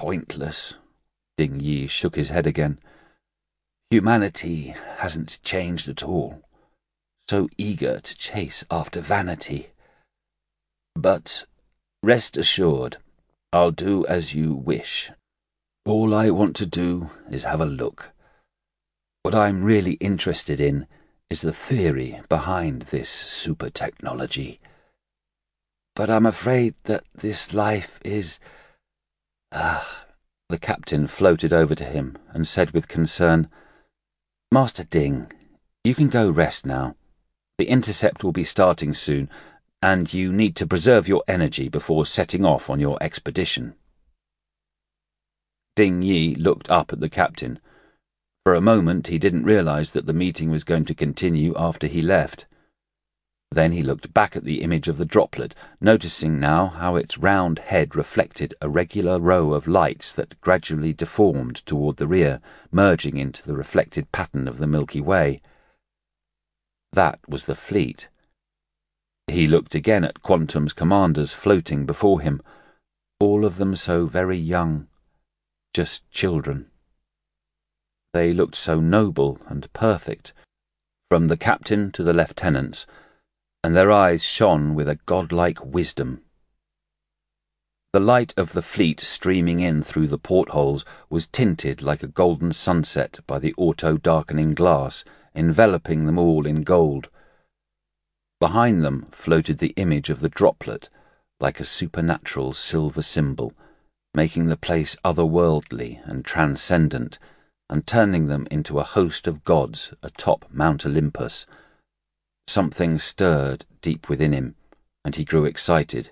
pointless. Ding Yi shook his head again. Humanity hasn't changed at all. So eager to chase after vanity. But rest assured, I'll do as you wish. All I want to do is have a look. What I'm really interested in is the theory behind this super technology. But I'm afraid that this life is... The captain floated over to him and said with concern, Master Ding, you can go rest now. The intercept will be starting soon, and you need to preserve your energy before setting off on your expedition. Ding Yi looked up at the captain. For a moment he didn't realize that the meeting was going to continue after he left. Then he looked back at the image of the droplet, noticing now how its round head reflected a regular row of lights that gradually deformed toward the rear, merging into the reflected pattern of the Milky Way. That was the fleet. He looked again at Quantum's commanders floating before him, all of them so very young, just children. They looked so noble and perfect, from the captain to the lieutenants, and their eyes shone with a godlike wisdom. The light of the fleet streaming in through the portholes was tinted like a golden sunset by the auto-darkening glass, enveloping them all in gold. Behind them floated the image of the droplet, like a supernatural silver symbol, making the place otherworldly and transcendent, and turning them into a host of gods atop Mount Olympus. Something stirred deep within him, and he grew excited.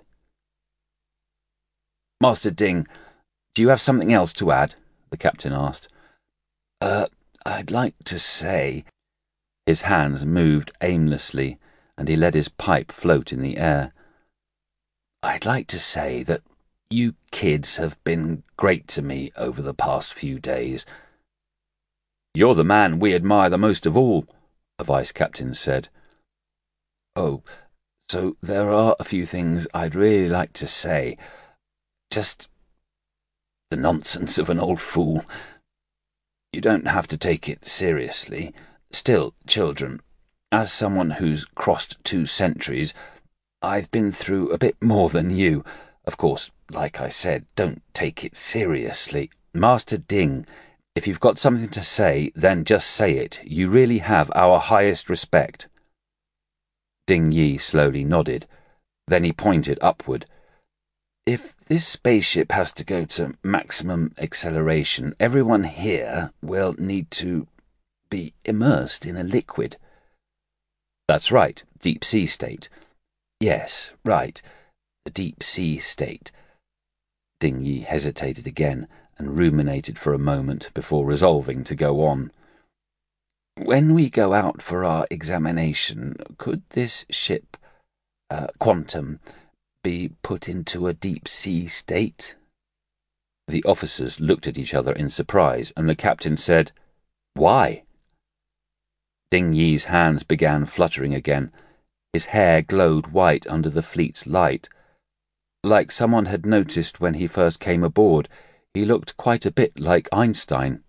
Master Ding, do you have something else to add? The captain asked. I'd like to say... His hands moved aimlessly, and he let his pipe float in the air. I'd like to say that you kids have been great to me over the past few days. You're the man we admire the most of all, the vice-captain said. Oh, so there are a few things I'd really like to say. Just the nonsense of an old fool. You don't have to take it seriously. Still, children, as someone who's crossed 2 centuries, I've been through a bit more than you. Of course, like I said, don't take it seriously. Master Ding, if you've got something to say, then just say it. You really have our highest respect. Ding Yi slowly nodded. Then he pointed upward. If this spaceship has to go to maximum acceleration, everyone here will need to be immersed in a liquid. That's right, deep sea state. Yes, right, the deep sea state. Ding Yi hesitated again and ruminated for a moment before resolving to go on. When we go out for our examination, could this ship, Quantum, be put into a deep-sea state? The officers looked at each other in surprise, and the captain said, Why? Ding Yi's hands began fluttering again. His hair glowed white under the fleet's light. Like someone had noticed when he first came aboard, he looked quite a bit like Einstein.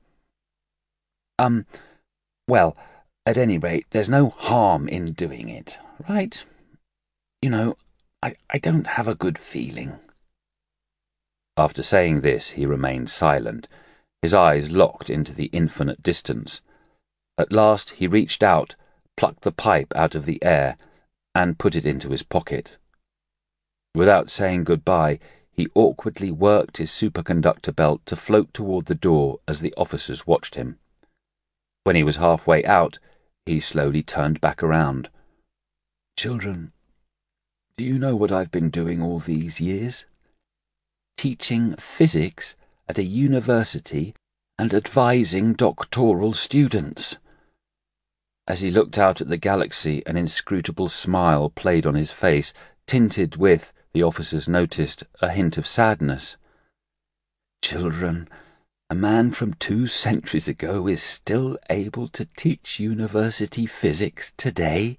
Well, at any rate, there's no harm in doing it, right? You know, I don't have a good feeling. After saying this, he remained silent, his eyes locked into the infinite distance. At last he reached out, plucked the pipe out of the air, and put it into his pocket. Without saying goodbye, he awkwardly worked his superconductor belt to float toward the door as the officers watched him. When he was halfway out, he slowly turned back around. Children, do you know what I've been doing all these years? Teaching physics at a university and advising doctoral students. As he looked out at the galaxy, an inscrutable smile played on his face, tinted with, the officers noticed, a hint of sadness. Children, a man from 2 centuries ago is still able to teach university physics today.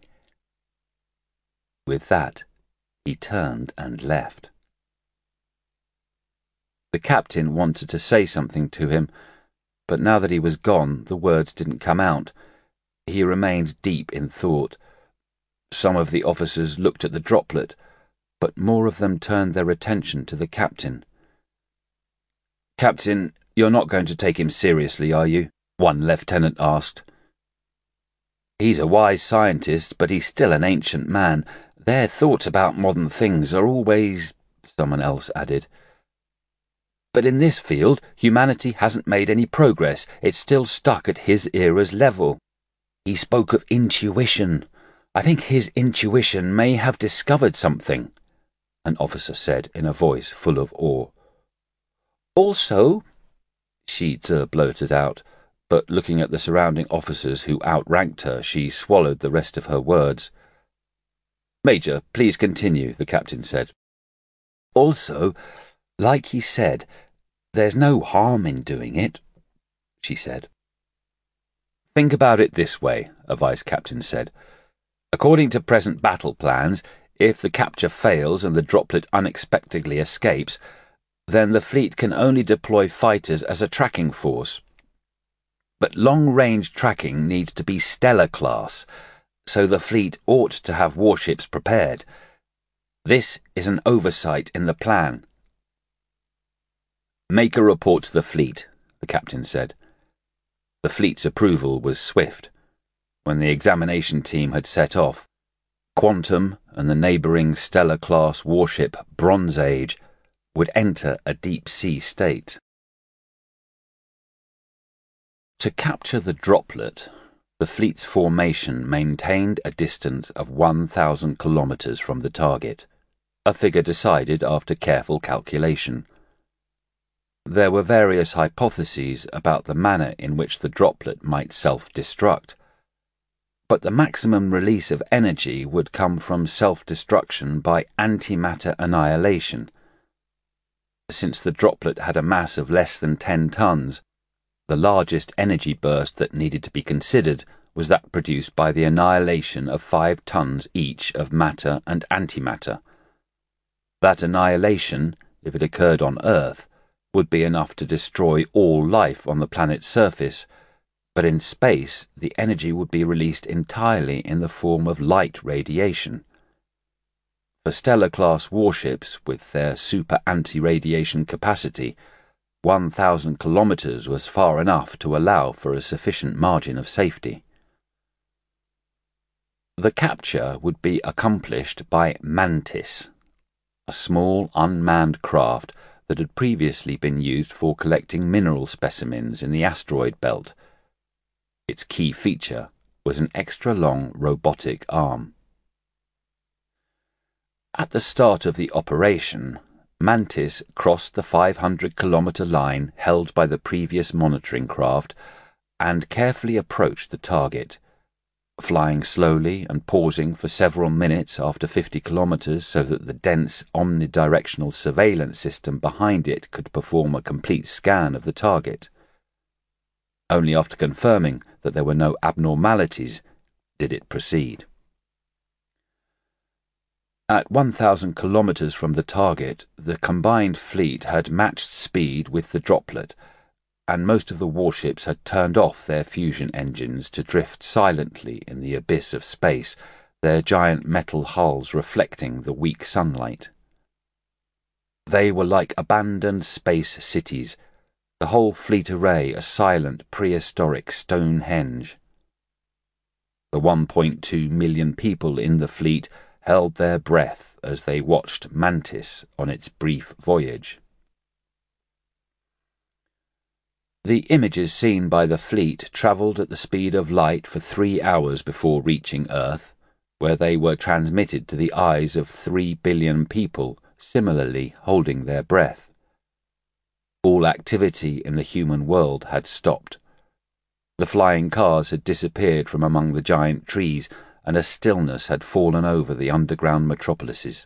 With that, he turned and left. The captain wanted to say something to him, but now that he was gone, the words didn't come out. He remained deep in thought. Some of the officers looked at the droplet, but more of them turned their attention to the captain. "Captain, you're not going to take him seriously, are you?" one lieutenant asked. "He's a wise scientist, but he's still an ancient man. Their thoughts about modern things are always—" someone else added. "But in this field, humanity hasn't made any progress. It's still stuck at his era's level. He spoke of intuition. I think his intuition may have discovered something," an officer said in a voice full of awe. "Also," Shi Tze blurted out, but looking at the surrounding officers who outranked her, she swallowed the rest of her words. "Major, please continue," the captain said. "Also, like he said, there's no harm in doing it," she said. "Think about it this way," a vice captain said. "According to present battle plans, if the capture fails and the droplet unexpectedly escapes, then the fleet can only deploy fighters as a tracking force. But long-range tracking needs to be Stellar class, so the fleet ought to have warships prepared. This is an oversight in the plan." "Make a report to the fleet," the captain said. The fleet's approval was swift. When the examination team had set off, Quantum and the neighbouring Stellar-class warship Bronze Age would enter a deep-sea state. To capture the droplet, the fleet's formation maintained a distance of 1,000 kilometres from the target, a figure decided after careful calculation. There were various hypotheses about the manner in which the droplet might self-destruct, but the maximum release of energy would come from self-destruction by antimatter annihilation. Since the droplet had a mass of less than 10 tons, the largest energy burst that needed to be considered was that produced by the annihilation of 5 tons each of matter and antimatter. That annihilation, if it occurred on Earth, would be enough to destroy all life on the planet's surface, but in space the energy would be released entirely in the form of light radiation. For Stellar-class warships, with their super anti-radiation capacity, 1,000 kilometres was far enough to allow for a sufficient margin of safety. The capture would be accomplished by Mantis, a small unmanned craft that had previously been used for collecting mineral specimens in the asteroid belt. Its key feature was an extra-long robotic arm. At the start of the operation, Mantis crossed the 500-kilometre line held by the previous monitoring craft and carefully approached the target, flying slowly and pausing for several minutes after 50 kilometres so that the dense omnidirectional surveillance system behind it could perform a complete scan of the target. Only after confirming that there were no abnormalities did it proceed. At 1,000 kilometres from the target, the combined fleet had matched speed with the droplet, and most of the warships had turned off their fusion engines to drift silently in the abyss of space, their giant metal hulls reflecting the weak sunlight. They were like abandoned space cities, the whole fleet array a silent prehistoric Stonehenge. The 1.2 million people in the fleet held their breath as they watched Mantis on its brief voyage. The images seen by the fleet travelled at the speed of light for 3 hours before reaching Earth, where they were transmitted to the eyes of 3 billion people similarly holding their breath. All activity in the human world had stopped. The flying cars had disappeared from among the giant trees, and a stillness had fallen over the underground metropolises.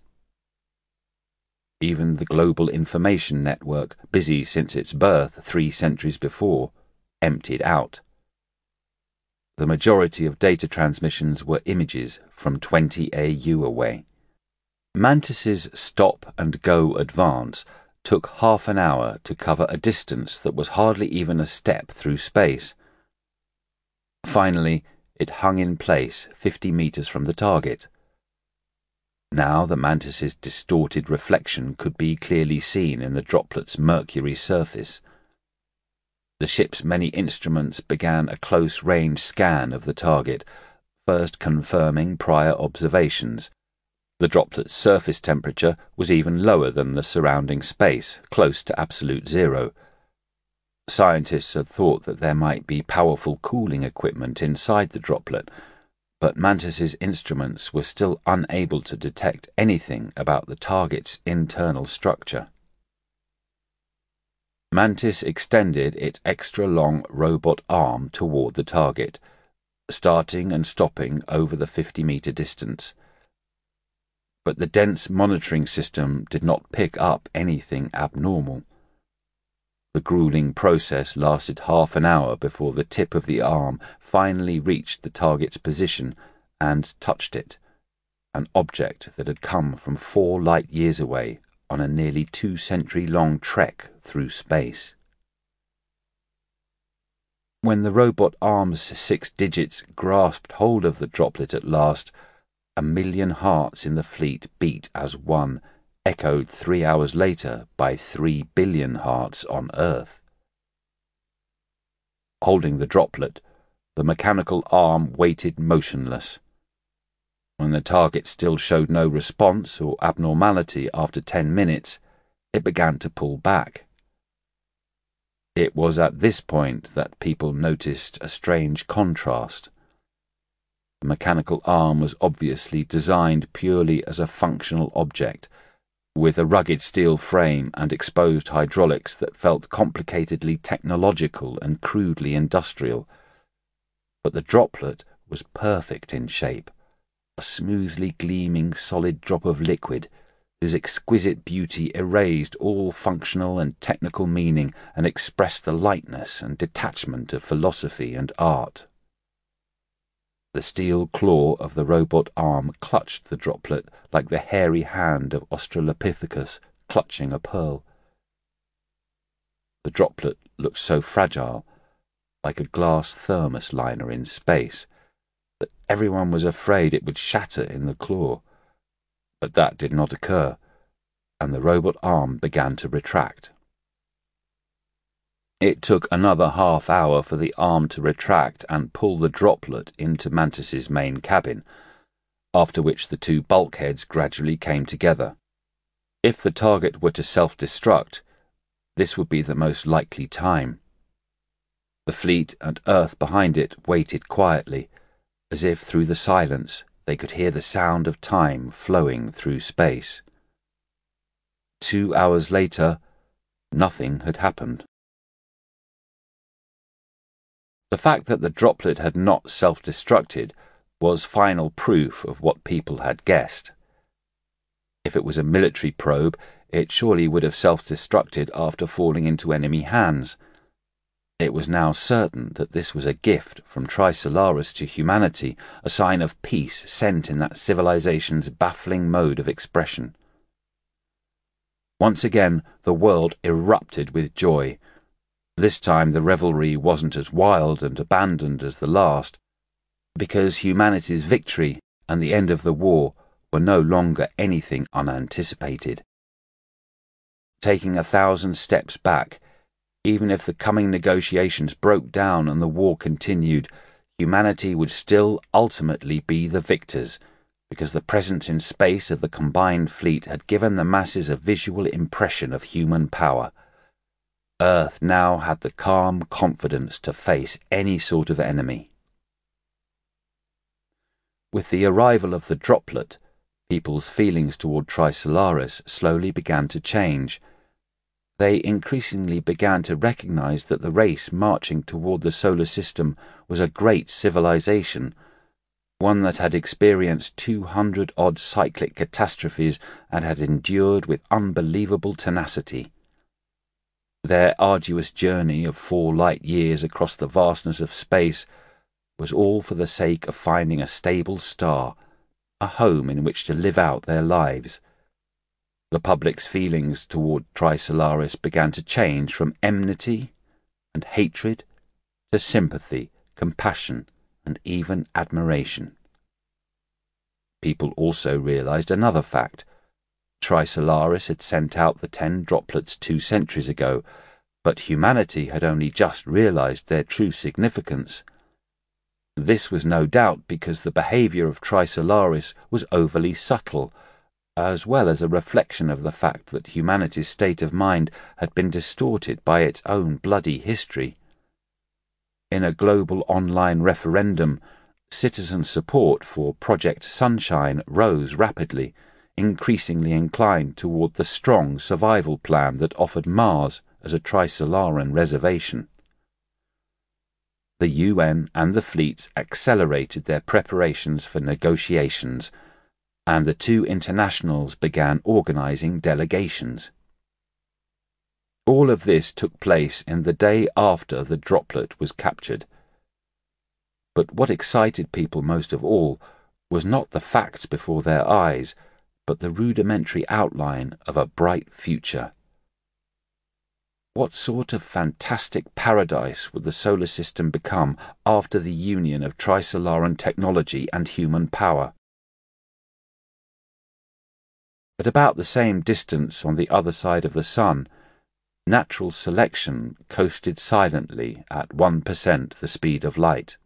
Even the global information network, busy since its birth 3 centuries before, emptied out. The majority of data transmissions were images from 20 AU away. Mantis's stop-and-go advance took half an hour to cover a distance that was hardly even a step through space. Finally, it hung in place 50 meters from the target. Now the Mantis's distorted reflection could be clearly seen in the droplet's mercury surface. The ship's many instruments began a close-range scan of the target, first confirming prior observations. The droplet's surface temperature was even lower than the surrounding space, close to absolute zero. Scientists had thought that there might be powerful cooling equipment inside the droplet, but Mantis's instruments were still unable to detect anything about the target's internal structure. Mantis extended its extra-long robot arm toward the target, starting and stopping over the 50-meter distance. But the dense monitoring system did not pick up anything abnormal. The grueling process lasted half an hour before the tip of the arm finally reached the target's position and touched it, an object that had come from 4 light years away on a nearly 2-century-long trek through space. When the robot arm's 6 digits grasped hold of the droplet at last, 1,000,000 hearts in the fleet beat as one, echoed 3 hours later by 3 billion hearts on Earth. Holding the droplet, the mechanical arm waited motionless. When the target still showed no response or abnormality after 10 minutes, it began to pull back. It was at this point that people noticed a strange contrast. The mechanical arm was obviously designed purely as a functional object, with a rugged steel frame and exposed hydraulics that felt complicatedly technological and crudely industrial. But the droplet was perfect in shape, a smoothly gleaming solid drop of liquid whose exquisite beauty erased all functional and technical meaning and expressed the lightness and detachment of philosophy and art. The steel claw of the robot arm clutched the droplet like the hairy hand of Australopithecus clutching a pearl. The droplet looked so fragile, like a glass thermos liner in space, that everyone was afraid it would shatter in the claw. But that did not occur, and the robot arm began to retract. It took another half hour for the arm to retract and pull the droplet into Mantis's main cabin, after which the 2 bulkheads gradually came together. If the target were to self-destruct, this would be the most likely time. The fleet and Earth behind it waited quietly, as if through the silence they could hear the sound of time flowing through space. 2 hours later, nothing had happened. The fact that the droplet had not self-destructed was final proof of what people had guessed. If it was a military probe, it surely would have self-destructed after falling into enemy hands. It was now certain that this was a gift from Trisolaris to humanity, a sign of peace sent in that civilization's baffling mode of expression. Once again, the world erupted with joy. This time the revelry wasn't as wild and abandoned as the last, because humanity's victory and the end of the war were no longer anything unanticipated. Taking 1,000 steps back, even if the coming negotiations broke down and the war continued, humanity would still ultimately be the victors, because the presence in space of the combined fleet had given the masses a visual impression of human power. Earth now had the calm confidence to face any sort of enemy. With the arrival of the droplet, people's feelings toward Trisolaris slowly began to change. They increasingly began to recognize that the race marching toward the solar system was a great civilization, one that had experienced 200-odd cyclic catastrophes and had endured with unbelievable tenacity. Their arduous journey of 4 light years across the vastness of space was all for the sake of finding a stable star, a home in which to live out their lives. The public's feelings toward Trisolaris began to change from enmity and hatred to sympathy, compassion, and even admiration. People also realized another fact. Trisolaris had sent out the 10 droplets 2 centuries ago, but humanity had only just realized their true significance. This was no doubt because the behavior of Trisolaris was overly subtle, as well as a reflection of the fact that humanity's state of mind had been distorted by its own bloody history. In a global online referendum, citizen support for Project Sunshine rose rapidly, increasingly inclined toward the strong survival plan that offered Mars as a Trisolaran reservation. The UN and the fleets accelerated their preparations for negotiations, and the 2 internationals began organizing delegations. All of this took place in the day after the droplet was captured. But what excited people most of all was not the facts before their eyes, but the rudimentary outline of a bright future. What sort of fantastic paradise would the solar system become after the union of Trisolaran technology and human power? At about the same distance on the other side of the sun, natural selection coasted silently at 1% the speed of light.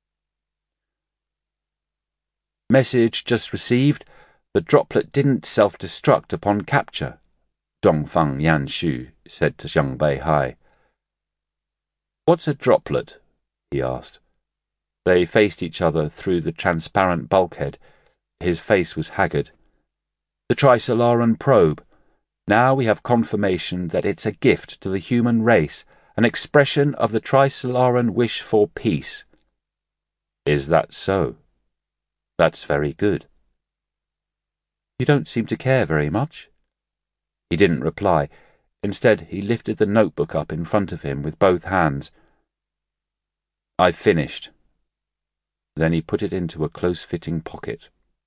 Message just received. The droplet didn't self-destruct upon capture, Dongfang Yanshu said to Zheng Beihai. What's a droplet? He asked. They faced each other through the transparent bulkhead. His face was haggard. The Trisolaran probe. Now we have confirmation that it's a gift to the human race, an expression of the Trisolaran wish for peace. Is that so? That's very good. You don't seem to care very much. He didn't reply. Instead, he lifted the notebook up in front of him with both hands. I've finished. Then he put it into a close-fitting pocket.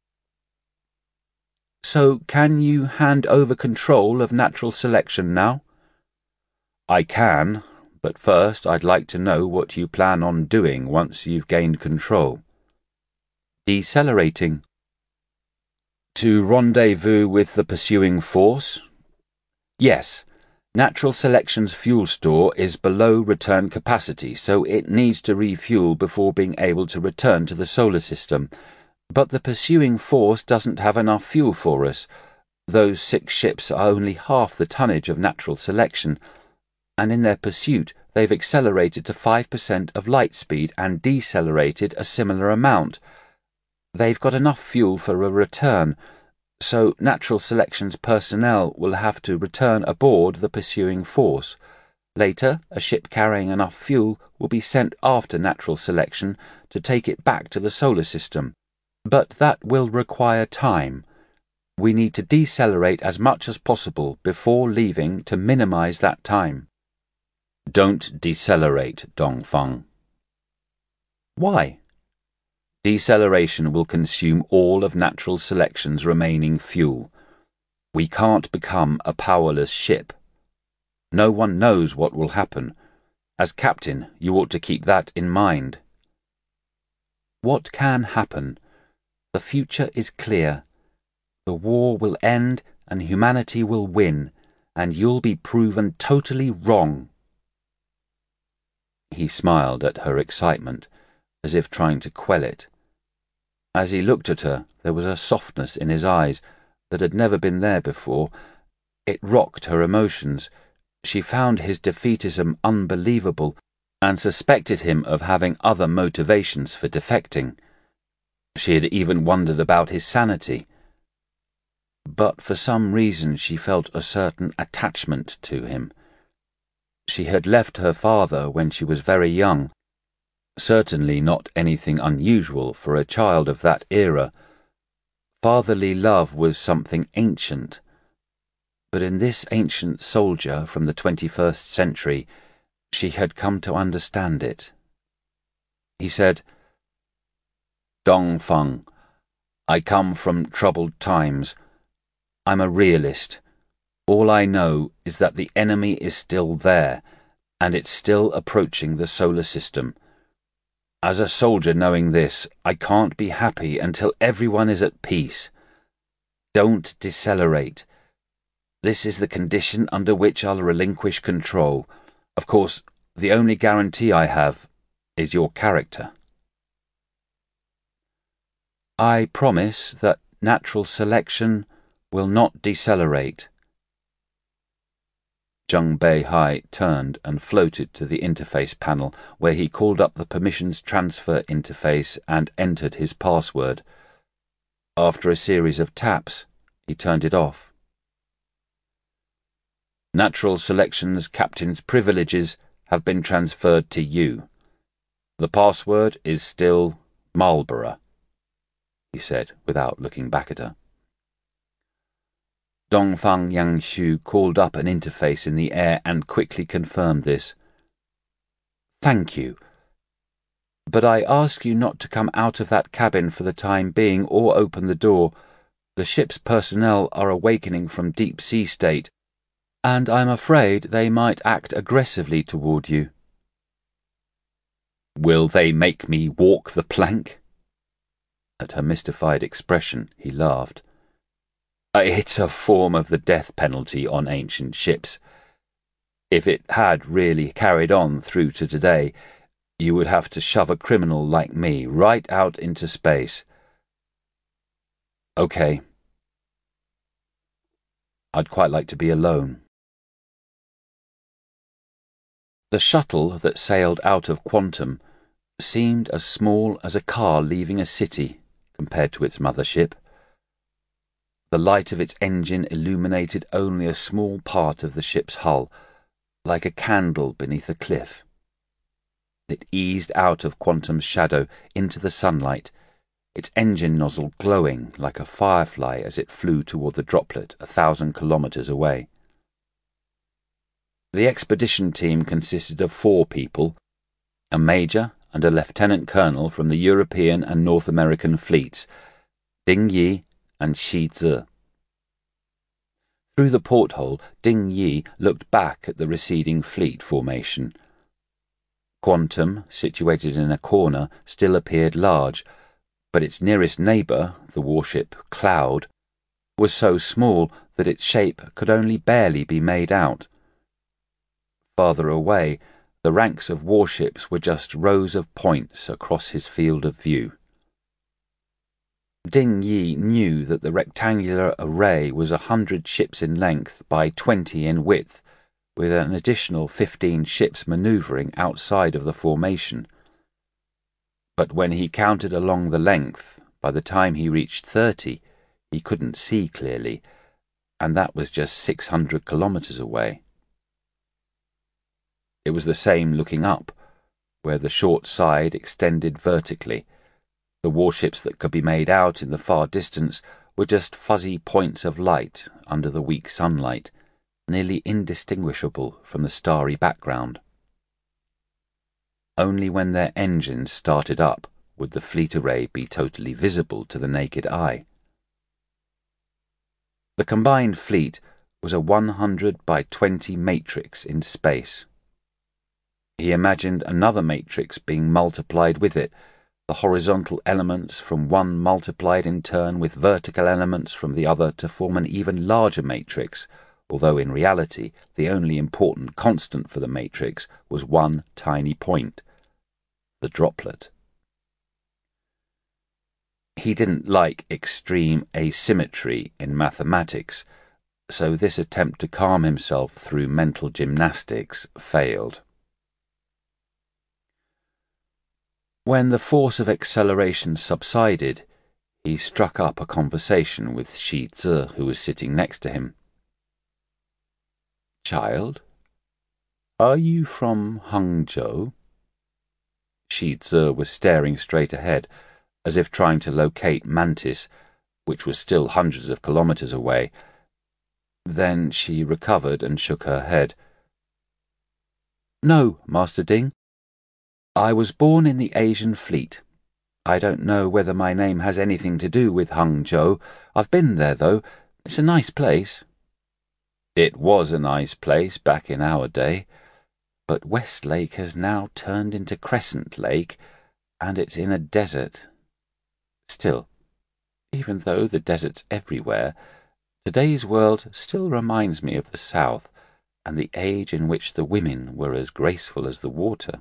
So can you hand over control of natural selection now? I can, but first I'd like to know what you plan on doing once you've gained control. Decelerating. To rendezvous with the pursuing force? Yes. Natural selection's fuel store is below return capacity, so it needs to refuel before being able to return to the solar system. But the pursuing force doesn't have enough fuel for us. Those 6 ships are only half the tonnage of natural selection, and in their pursuit they've accelerated to 5% of light speed and decelerated a similar amount. They've got enough fuel for a return, so natural selection's personnel will have to return aboard the pursuing force. Later, a ship carrying enough fuel will be sent after natural selection to take it back to the solar system. But that will require time. We need to decelerate as much as possible before leaving to minimize that time. Don't decelerate, Dongfang. Why? Deceleration will consume all of natural selection's remaining fuel. We can't become a powerless ship. No one knows what will happen. As captain, you ought to keep that in mind. What can happen? The future is clear. The war will end and humanity will win, and you'll be proven totally wrong. He smiled at her excitement, as if trying to quell it. As he looked at her, there was a softness in his eyes that had never been there before. It rocked her emotions. She found his defeatism unbelievable and suspected him of having other motivations for defecting. She had even wondered about his sanity. But for some reason she felt a certain attachment to him. She had left her father when she was very young, certainly not anything unusual for a child of that era. Fatherly love was something ancient, but in this ancient soldier from the 21st century, she had come to understand it. He said, Dongfang, I come from troubled times. I'm a realist. All I know is that the enemy is still there, and it's still approaching the solar system. As a soldier knowing this, I can't be happy until everyone is at peace. Don't decelerate. This is the condition under which I'll relinquish control. Of course, the only guarantee I have is your character. I promise that natural selection will not decelerate. Zheng Beihai turned and floated to the interface panel, where he called up the permissions transfer interface and entered his password. After a series of taps, he turned it off. Natural selection's captain's privileges have been transferred to you. The password is still Marlborough, he said, without looking back at her. Dongfang Yangshu called up an interface in the air and quickly confirmed this. Thank you. But I ask you not to come out of that cabin for the time being or open the door. The ship's personnel are awakening from deep sea state, and I'm afraid they might act aggressively toward you. Will they make me walk the plank? At her mystified expression, he laughed. It's a form of the death penalty on ancient ships. If it had really carried on through to today, you would have to shove a criminal like me right out into space. Okay. I'd quite like to be alone. The shuttle that sailed out of Quantum seemed as small as a car leaving a city compared to its mothership. The light of its engine illuminated only a small part of the ship's hull, like a candle beneath a cliff. It eased out of Quantum's shadow into the sunlight, its engine nozzle glowing like a firefly as it flew toward the droplet 1,000 kilometers away. The expedition team consisted of 4 people, a major and a lieutenant colonel from the European and North American fleets, Ding Yi and Shi Zi. Through the porthole, Ding Yi looked back at the receding fleet formation. Quantum, situated in a corner, still appeared large, but its nearest neighbour, the warship Cloud, was so small that its shape could only barely be made out. Farther away, the ranks of warships were just rows of points across his field of view. Ding Yi knew that the rectangular array was 100 ships in length by 20 in width, with an additional 15 ships manoeuvring outside of the formation. But when he counted along the length, by the time he reached 30, he couldn't see clearly, and that was just 600 kilometers away. It was the same looking up, where the short side extended vertically. The warships that could be made out in the far distance were just fuzzy points of light under the weak sunlight, nearly indistinguishable from the starry background. Only when their engines started up would the fleet array be totally visible to the naked eye. The combined fleet was a 100 by 20 matrix in space. He imagined another matrix being multiplied with it, the horizontal elements from one multiplied in turn with vertical elements from the other to form an even larger matrix, although in reality the only important constant for the matrix was one tiny point, the droplet. He didn't like extreme asymmetry in mathematics, so this attempt to calm himself through mental gymnastics failed. When the force of acceleration subsided, he struck up a conversation with Shi Zi, who was sitting next to him. Child, are you from Hangzhou? Shi Zi was staring straight ahead, as if trying to locate Mantis, which was still hundreds of kilometers away. Then she recovered and shook her head. No, Master Ding. I was born in the Asian fleet. I don't know whether my name has anything to do with Hangzhou. I've been there, though. It's a nice place. It was a nice place back in our day, but Westlake has now turned into Crescent Lake, and it's in a desert. Still, even though the desert's everywhere, today's world still reminds me of the South and the age in which the women were as graceful as the water."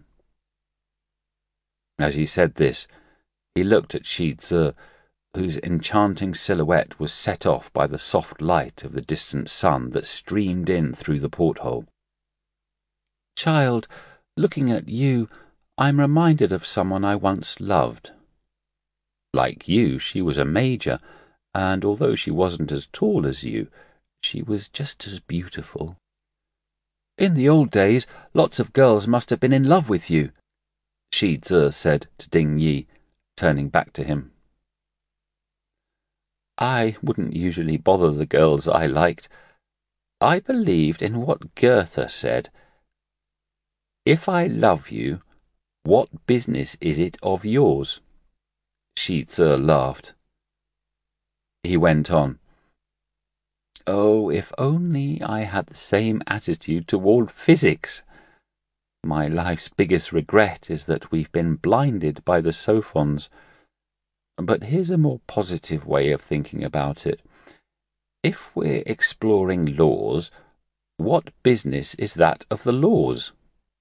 As he said this, he looked at Shi Tzu, whose enchanting silhouette was set off by the soft light of the distant sun that streamed in through the porthole. "Child, looking at you, I'm reminded of someone I once loved. Like you, she was a major, and although she wasn't as tall as you, she was just as beautiful. In the old days, lots of girls must have been in love with you," Shi Tzu said to Ding Yi, turning back to him. "I wouldn't usually bother the girls I liked. I believed in what Goethe said. If I love you, what business is it of yours?" Shi Tzu laughed. He went on, "Oh, if only I had the same attitude toward physics. My life's biggest regret is that we've been blinded by the Sophons. But here's a more positive way of thinking about it. If we're exploring laws, what business is that of the laws?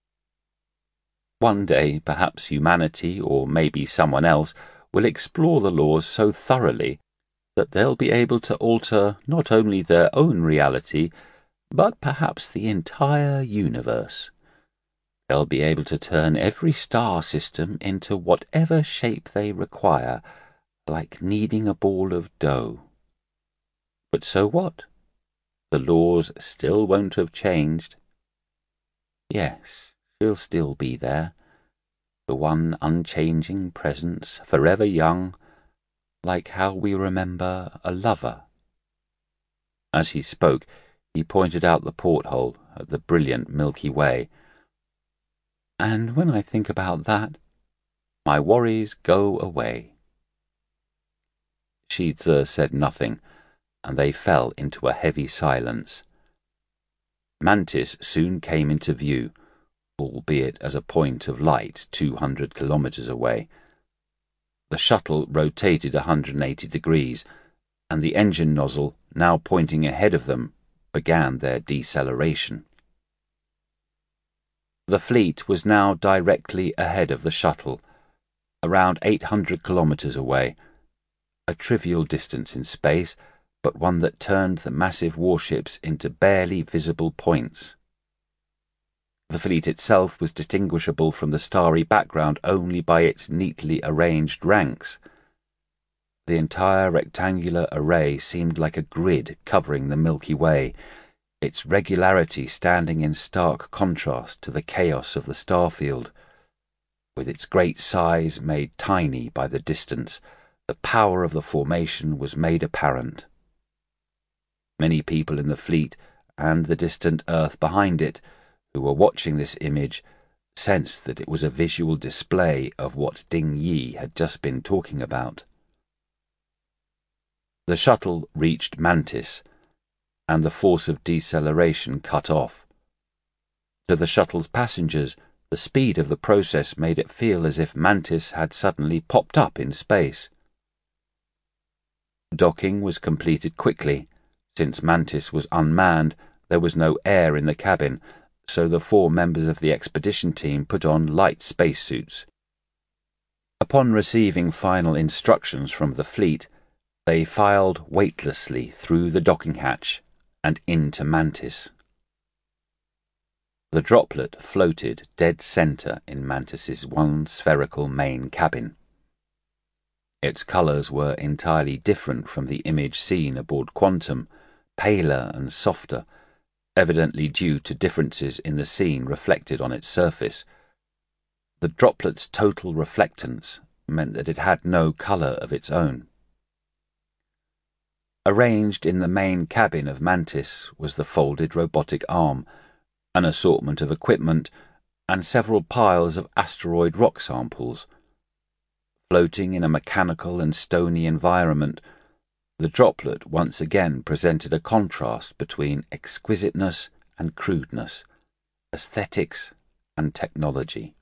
One day, perhaps humanity, or maybe someone else, will explore the laws so thoroughly that they'll be able to alter not only their own reality, but perhaps the entire universe. They'll be able to turn every star system into whatever shape they require, like kneading a ball of dough. But so what? The laws still won't have changed. Yes, she'll still be there, the one unchanging presence, forever young, like how we remember a lover." As he spoke, he pointed out the porthole at the brilliant Milky Way. "And when I think about that, my worries go away." Shi Tzu said nothing, and they fell into a heavy silence. Mantis soon came into view, albeit as a point of light 200 kilometers away. The shuttle rotated 180 degrees, and the engine nozzle, now pointing ahead of them, began their deceleration. The fleet was now directly ahead of the shuttle, around 800 kilometers away, a trivial distance in space, but one that turned the massive warships into barely visible points. The fleet itself was distinguishable from the starry background only by its neatly arranged ranks. The entire rectangular array seemed like a grid covering the Milky Way, its regularity standing in stark contrast to the chaos of the starfield. With its great size made tiny by the distance, the power of the formation was made apparent. Many people in the fleet, and the distant Earth behind it, who were watching this image, sensed that it was a visual display of what Ding Yi had just been talking about. The shuttle reached Mantis, and the force of deceleration cut off. To the shuttle's passengers, the speed of the process made it feel as if Mantis had suddenly popped up in space. Docking was completed quickly. Since Mantis was unmanned, there was no air in the cabin, so the 4 members of the expedition team put on light spacesuits. Upon receiving final instructions from the fleet, they filed weightlessly through the docking hatch and into Mantis. The droplet floated dead center in Mantis's one spherical main cabin. Its colours were entirely different from the image seen aboard Quantum, paler and softer, evidently due to differences in the scene reflected on its surface. The droplet's total reflectance meant that it had no colour of its own. Arranged in the main cabin of Mantis was the folded robotic arm, an assortment of equipment, and several piles of asteroid rock samples. Floating in a mechanical and stony environment, The droplet once again presented a contrast between exquisiteness and crudeness, aesthetics and technology.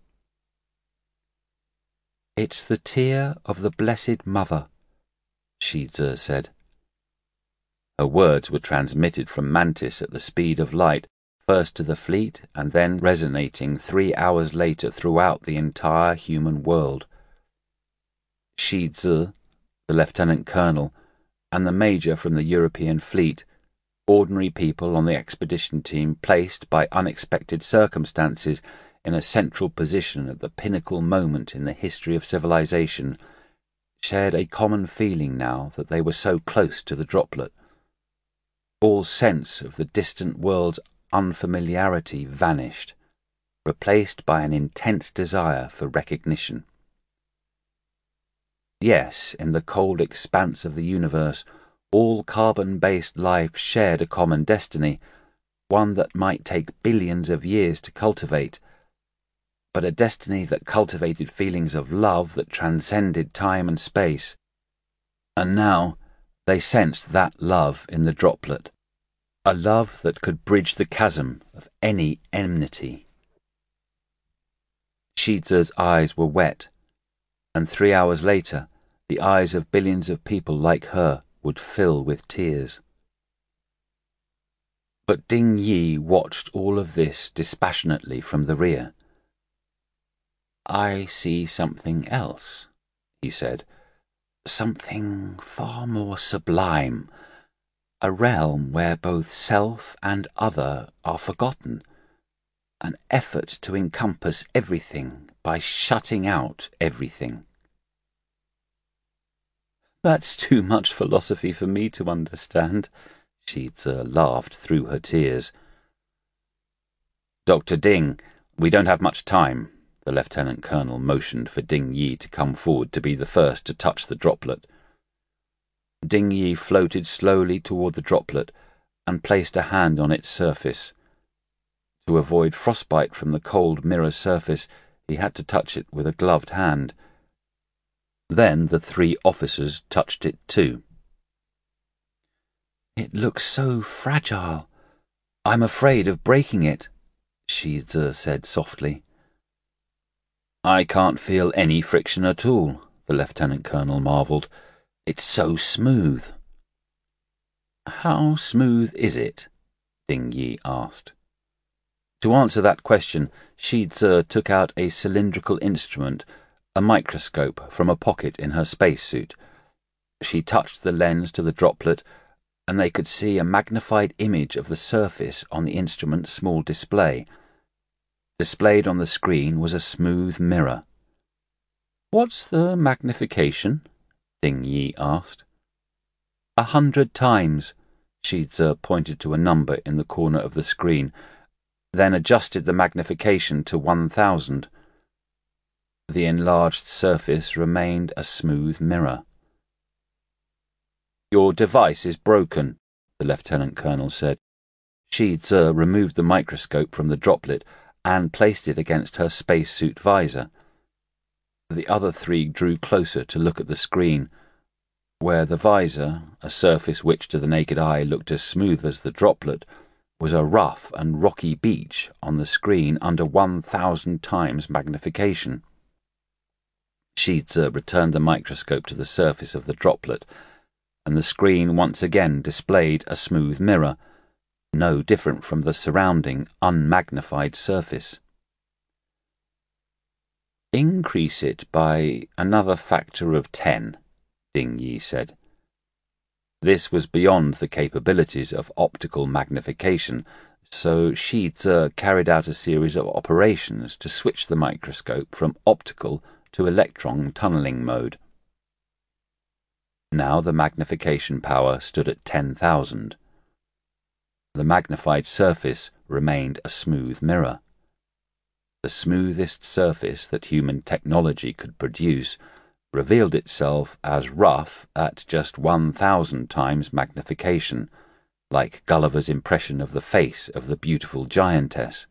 "It's the tear of the Blessed Mother," Shi-Tzu said. Her words were transmitted from Mantis at the speed of light, first to the fleet and then resonating 3 hours later throughout the entire human world. Shi-Tzu, the lieutenant colonel, and the major from the European fleet, ordinary people on the expedition team placed by unexpected circumstances in a central position at the pinnacle moment in the history of civilization, shared a common feeling now that they were so close to the droplet. All sense of the distant world's unfamiliarity vanished, replaced by an intense desire for recognition. Yes, in the cold expanse of the universe, all carbon-based life shared a common destiny, one that might take billions of years to cultivate, but a destiny that cultivated feelings of love that transcended time and space. And now they sensed that love in the droplet, a love that could bridge the chasm of any enmity. Shi-Tzu's eyes were wet, and 3 hours later, the eyes of billions of people like her would fill with tears. But Ding Yi watched all of this dispassionately from the rear. "I see something else," he said. "Something far more sublime. A realm where both self and other are forgotten. An effort to encompass everything by shutting out everything." "That's too much philosophy for me to understand," Shi-Tzu laughed through her tears. "Dr. Ding, we don't have much time." The lieutenant colonel motioned for Ding Yi to come forward to be the first to touch the droplet. Ding Yi floated slowly toward the droplet and placed a hand on its surface. To avoid frostbite from the cold mirror surface, he had to touch it with a gloved hand. Then the 3 officers touched it too. "It looks so fragile. I'm afraid of breaking it," Shi-Tzu said softly. "I can't feel any friction at all," the lieutenant colonel marvelled. "It's so smooth." "How smooth is it?" Ding Yi asked. To answer that question, Shi-Tzu took out a cylindrical instrument, a microscope, from a pocket in her spacesuit. She touched the lens to the droplet, and they could see a magnified image of the surface on the instrument's small display. Displayed on the screen was a smooth mirror. "What's the magnification?" Ding Yi asked. 100 times, Shi-Tzu pointed to a number in the corner of the screen, then adjusted the magnification to 1000. The enlarged surface remained a smooth mirror. "Your device is broken," the lieutenant colonel said. Shi-Tzu removed the microscope from the droplet and placed it against her spacesuit visor. The other 3 drew closer to look at the screen, where the visor, a surface which to the naked eye looked as smooth as the droplet, was a rough and rocky beach on the screen under 1000 times magnification. Shi-Tzu returned the microscope to the surface of the droplet, and the screen once again displayed a smooth mirror, no different from the surrounding unmagnified surface. "Increase it by another factor of 10, Ding Yi said. This was beyond the capabilities of optical magnification, so Shi-Tzu carried out a series of operations to switch the microscope from optical to electron tunneling mode. Now the magnification power stood at 10,000. The magnified surface remained a smooth mirror. The smoothest surface that human technology could produce revealed itself as rough at just 1000 times magnification, like Gulliver's impression of the face of the beautiful giantess.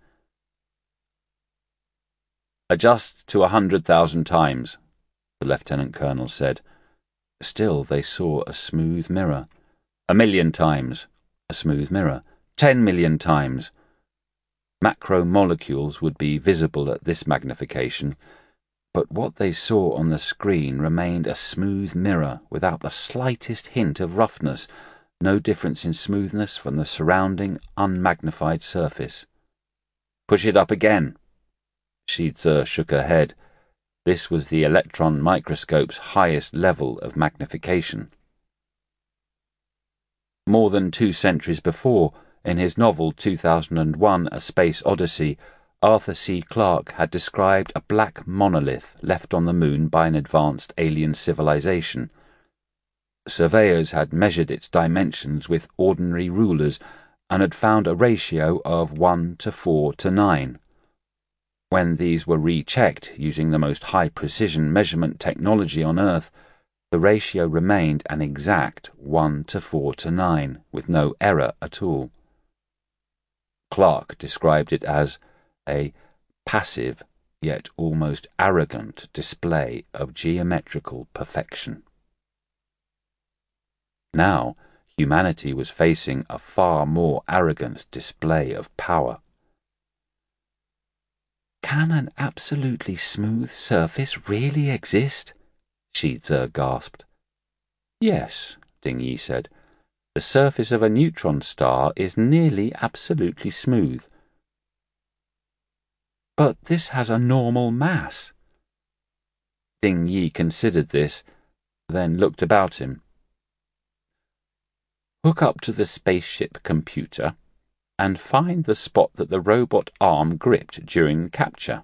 "Adjust to 100,000 times," the lieutenant colonel said. Still they saw a smooth mirror. 1,000,000 times a smooth mirror. 10,000,000 times. Macromolecules would be visible at this magnification, but what they saw on the screen remained a smooth mirror without the slightest hint of roughness, no difference in smoothness from the surrounding unmagnified surface. "Push it up again." Shi-Tzu shook her head. This was the electron microscope's highest level of magnification. More than 2 centuries before, in his novel 2001: A Space Odyssey, Arthur C. Clarke had described a black monolith left on the moon by an advanced alien civilization. Surveyors had measured its dimensions with ordinary rulers and had found a ratio of 1:4:9. When these were rechecked using the most high-precision measurement technology on Earth, the ratio remained an exact 1:4:9, with no error at all. Clarke described it as a passive, yet almost arrogant display of geometrical perfection. Now, humanity was facing a far more arrogant display of power. "Can an absolutely smooth surface really exist?" Shi-Tzu gasped. "Yes," Ding Yi said. "The surface of a neutron star is nearly absolutely smooth." "But this has a normal mass." Ding Yi considered this, then looked about him. "Hook up to the spaceship computer and find the spot that the robot arm gripped during the capture."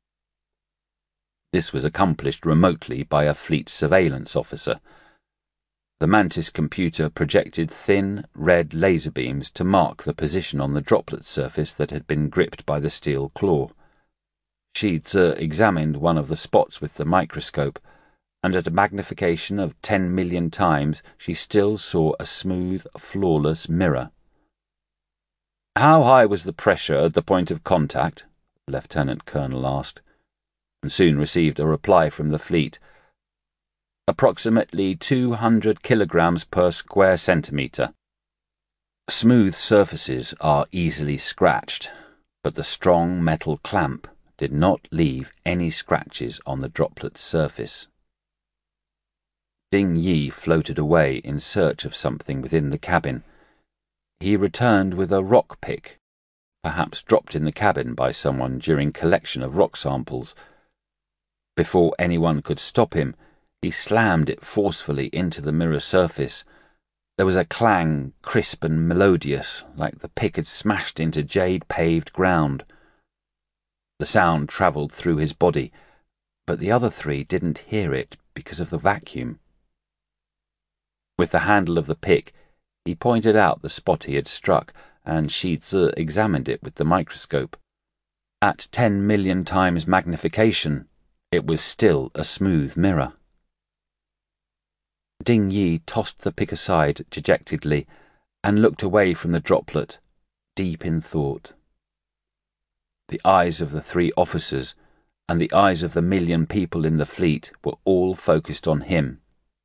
This was accomplished remotely by a fleet surveillance officer. The Mantis computer projected thin, red laser beams to mark the position on the droplet surface that had been gripped by the steel claw. Shi-Tzu examined one of the spots with the microscope, and at a magnification of 10,000,000 times she still saw a smooth, flawless mirror. "How high was the pressure at the point of contact?" the Lieutenant Colonel asked, and soon received a reply from the fleet. "Approximately 200 kilograms per square centimetre." Smooth surfaces are easily scratched, but the strong metal clamp did not leave any scratches on the droplet's surface. Ding Yi floated away in search of something within the cabin. He returned with a rock pick, perhaps dropped in the cabin by someone during collection of rock samples. Before anyone could stop him, he slammed it forcefully into the mirror surface. There was a clang, crisp and melodious, like the pick had smashed into jade-paved ground. The sound travelled through his body, but the other 3 didn't hear it because of the vacuum. With the handle of the pick, he pointed out the spot he had struck, and Shi-Tzu examined it with the microscope. At 10,000,000 times magnification, it was still a smooth mirror. Ding Yi tossed the pick aside dejectedly and looked away from the droplet, deep in thought. The eyes of the 3 officers and the eyes of the 1,000,000 people in the fleet were all focused on him.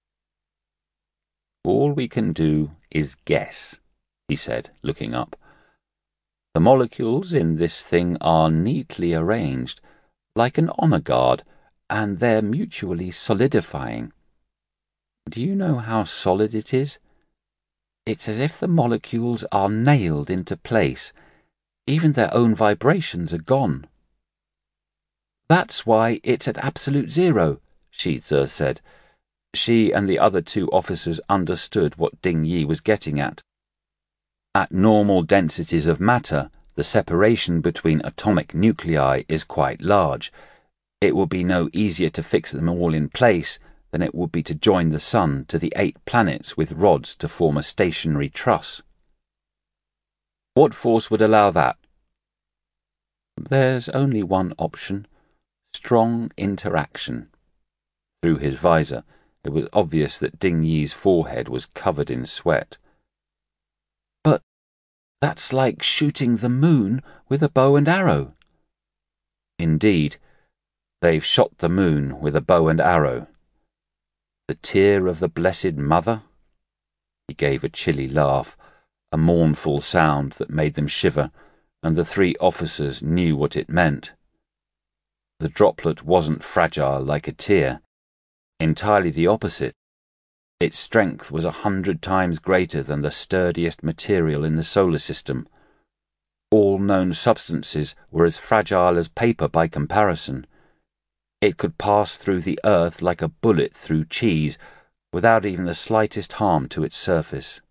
"All we can do is guess," he said, looking up. "The molecules in this thing are neatly arranged, like an honor guard, and they're mutually solidifying. Do you know how solid it is? It's as if the molecules are nailed into place. Even their own vibrations are gone." "That's why it's at absolute zero," Shi-Tzu said. She and the other 2 officers understood what Ding Yi was getting at. At normal densities of matter, the separation between atomic nuclei is quite large. It would be no easier to fix them all in place than it would be to join the sun to the 8 planets with rods to form a stationary truss. "What force would allow that?" "There's only one option: strong interaction." Through his visor, it was obvious that Ding Yi's forehead was covered in sweat. "But that's like shooting the moon with a bow and arrow." "Indeed, they've shot the moon with a bow and arrow. The tear of the Blessed Mother? He gave a chilly laugh, a mournful sound that made them shiver, and the three officers knew what it meant. The droplet wasn't fragile like a tear. Entirely the opposite. Its strength was 100 times greater than the sturdiest material in the solar system. All known substances were as fragile as paper by comparison. It could pass through the earth like a bullet through cheese, without even the slightest harm to its surface.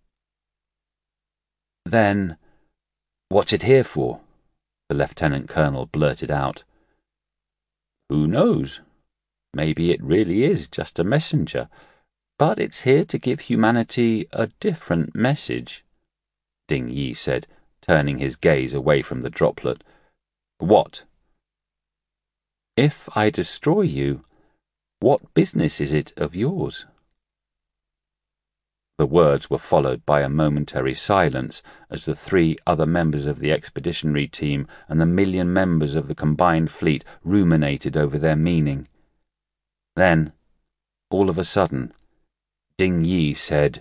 Then, "What's it here for?" the lieutenant colonel blurted out. "Who knows? Maybe it really is just a messenger, but it's here to give humanity a different message," Ding Yi said, turning his gaze away from the droplet. "What?" "If I destroy you, what business is it of yours?" The words were followed by a momentary silence as the 3 other members of the expeditionary team and the 1,000,000 members of the combined fleet ruminated over their meaning. Then, all of a sudden, Ding Yi said,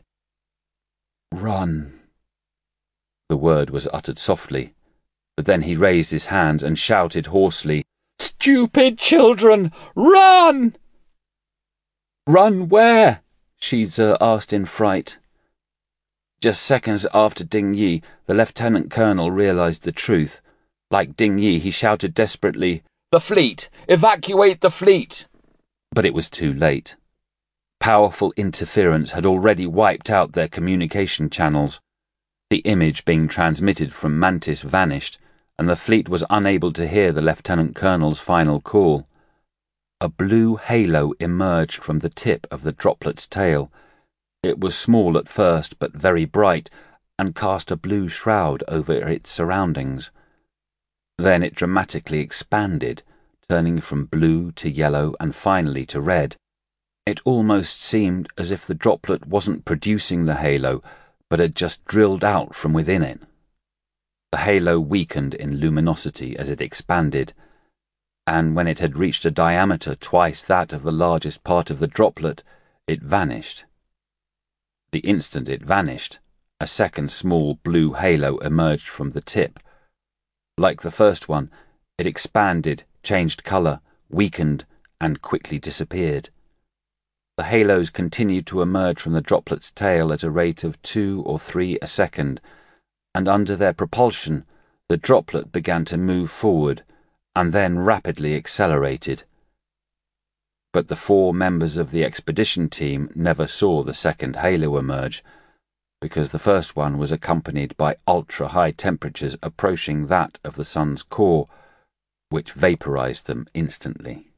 "Run." The word was uttered softly, but then he raised his hands and shouted hoarsely, "Stupid children, run!" "Run where?" Shize asked in fright. Just seconds after Ding Yi, the lieutenant colonel realized the truth. Like Ding Yi, he shouted desperately, "The fleet! Evacuate the fleet!" But it was too late. Powerful interference had already wiped out their communication channels. The image being transmitted from Mantis vanished, and the fleet was unable to hear the lieutenant colonel's final call. A blue halo emerged from the tip of the droplet's tail. It was small at first, but very bright, and cast a blue shroud over its surroundings. Then it dramatically expanded, turning from blue to yellow and finally to red. It almost seemed as if the droplet wasn't producing the halo, but had just drilled out from within it. The halo weakened in luminosity as it expanded, and when it had reached a diameter twice that of the largest part of the droplet, it vanished. The instant it vanished, a second small blue halo emerged from the tip. Like the first one, it expanded, changed colour, weakened, and quickly disappeared. The halos continued to emerge from the droplet's tail at a rate of 2 or 3 a second, and under their propulsion, the droplet began to move forward, and then rapidly accelerated. But the 4 members of the expedition team never saw the second halo emerge, because the first one was accompanied by ultra-high temperatures approaching that of the sun's core, which vaporized them instantly.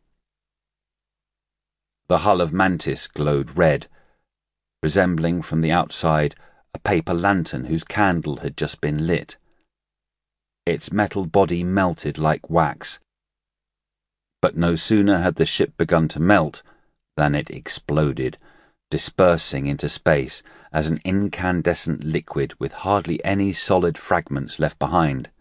The hull of Mantis glowed red, resembling from the outside a paper lantern whose candle had just been lit. Its metal body melted like wax. But no sooner had the ship begun to melt than it exploded, dispersing into space as an incandescent liquid with hardly any solid fragments left behind.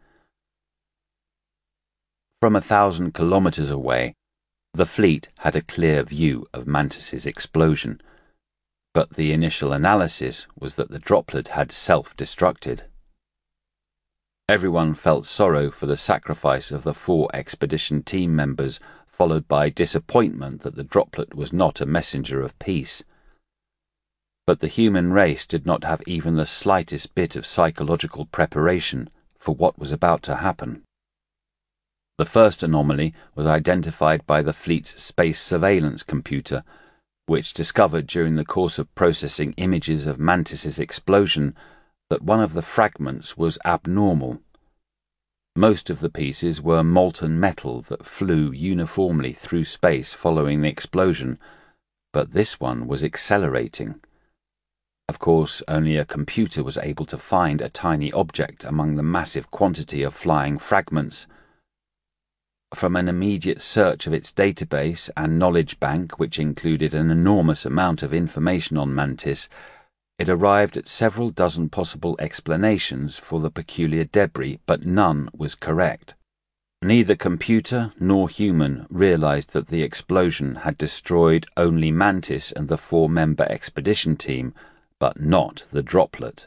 From 1,000 kilometers away, the fleet had a clear view of Mantis's explosion, but the initial analysis was that the droplet had self-destructed. Everyone felt sorrow for the sacrifice of the 4 expedition team members, followed by disappointment that the droplet was not a messenger of peace. But the human race did not have even the slightest bit of psychological preparation for what was about to happen. The first anomaly was identified by the fleet's space surveillance computer, which discovered during the course of processing images of Mantis's explosion that one of the fragments was abnormal. Most of the pieces were molten metal that flew uniformly through space following the explosion, but this one was accelerating. Of course, only a computer was able to find a tiny object among the massive quantity of flying fragments. From an immediate search of its database and knowledge bank, which included an enormous amount of information on Mantis, it arrived at several dozen possible explanations for the peculiar debris, but none was correct. Neither computer nor human realized that the explosion had destroyed only Mantis and the 4-member expedition team, but not the Droplet.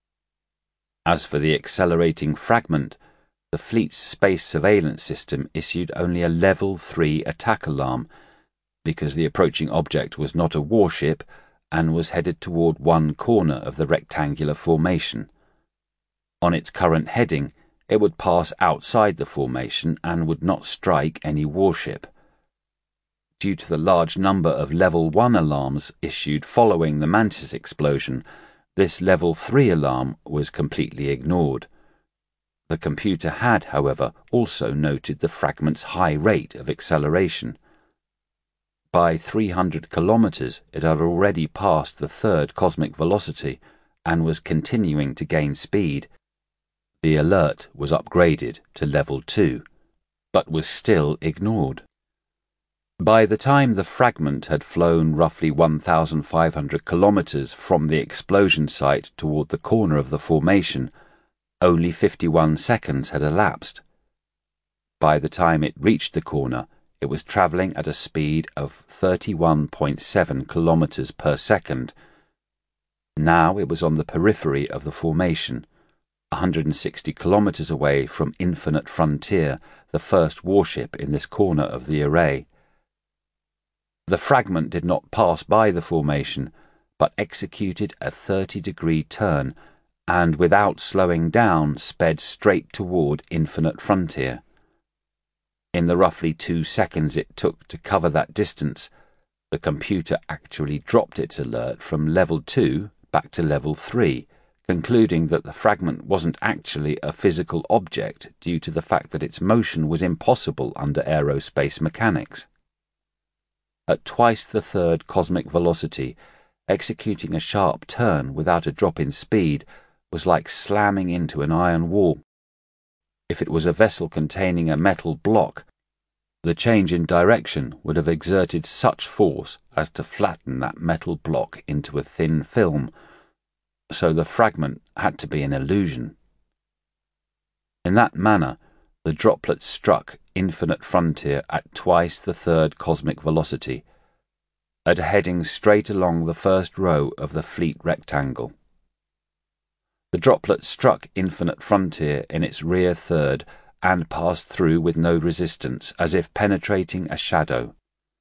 As for the accelerating fragment, the fleet's space surveillance system issued only a Level 3 attack alarm, because the approaching object was not a warship and was headed toward one corner of the rectangular formation. On its current heading, it would pass outside the formation and would not strike any warship. Due to the large number of Level 1 alarms issued following the Mantis explosion, this Level 3 alarm was completely ignored. The computer had, however, also noted the fragment's high rate of acceleration. By 300 kilometers, it had already passed the 3rd cosmic velocity and was continuing to gain speed. The alert was upgraded to Level 2, but was still ignored. By the time the fragment had flown roughly 1,500 kilometers from the explosion site toward the corner of the formation, only 51 seconds had elapsed. By the time it reached the corner, it was traveling at a speed of 31.7 kilometers per second. Now it was on the periphery of the formation, 160 kilometers away from Infinite Frontier, the first warship in this corner of the array. The fragment did not pass by the formation, but executed a 30-degree turn and, without slowing down, sped straight toward Infinite Frontier. In the roughly 2 seconds it took to cover that distance, the computer actually dropped its alert from Level 2 back to Level 3, concluding that the fragment wasn't actually a physical object due to the fact that its motion was impossible under aerospace mechanics. At twice the 3rd cosmic velocity, executing a sharp turn without a drop in speed was like slamming into an iron wall. If it was a vessel containing a metal block, the change in direction would have exerted such force as to flatten that metal block into a thin film, so the fragment had to be an illusion. In that manner, the Droplet struck Infinite Frontier at twice the 3rd cosmic velocity, at a heading straight along the first row of the fleet rectangle. The Droplet struck Infinite Frontier in its rear third and passed through with no resistance, as if penetrating a shadow.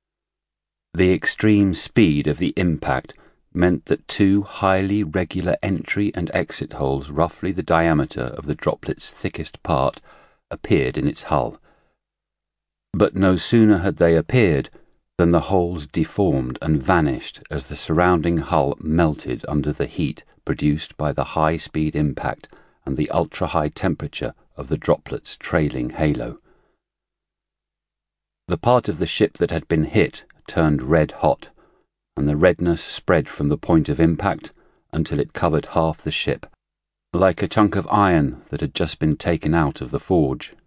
The extreme speed of the impact meant that 2 highly regular entry and exit holes roughly the diameter of the Droplet's thickest part appeared in its hull. But no sooner had they appeared than the holes deformed and vanished as the surrounding hull melted under the heat produced by the high-speed impact and the ultra-high temperature of the Droplet's trailing halo. The part of the ship that had been hit turned red-hot, and the redness spread from the point of impact until it covered half the ship, like a chunk of iron that had just been taken out of the forge.